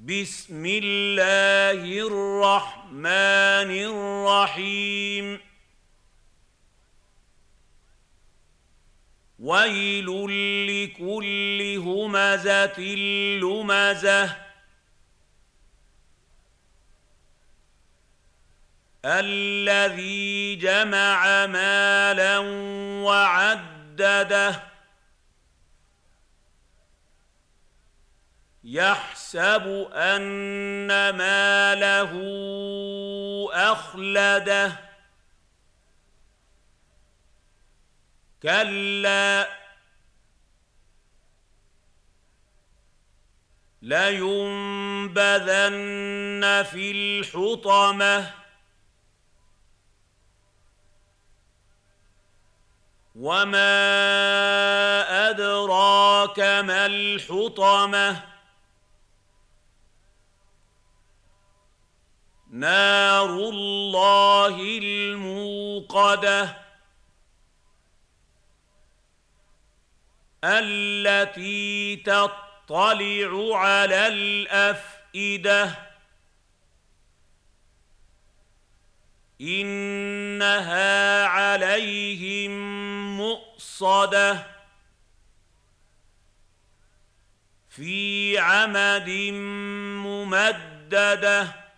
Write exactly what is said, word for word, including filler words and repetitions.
بسم الله الرحمن الرحيم ويل لكل همزة لمزة الذي جمع مالا وعدده يحسب أن ماله أخلده كلا لينبذن في الحطمة وما أدراك ما الحطمة نار الله الموقدة التي تطلع على الأفئدة إنها عليهم مؤصدة في عمد ممددة